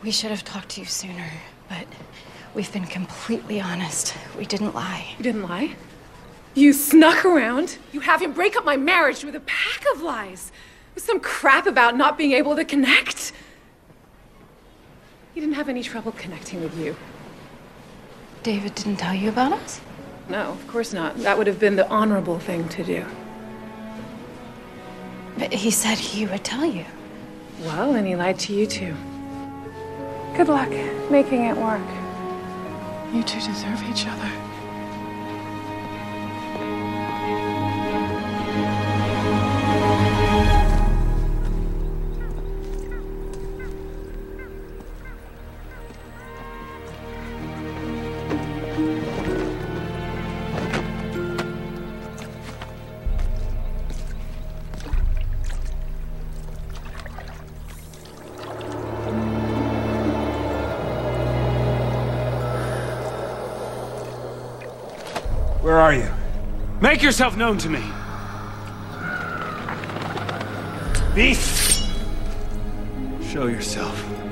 We should have talked to you sooner, but we've been completely honest. We didn't lie. You didn't lie? You snuck around. You have him break up my marriage with a pack of lies. With some crap about not being able to connect. He didn't have any trouble connecting with you. David didn't tell you about us? No, of course not. That would have been the honorable thing to do. But he said he would tell you. Well, and he lied to you too. Good luck making it work. You two deserve each other. Where are you? Make yourself known to me! Beast! Show yourself.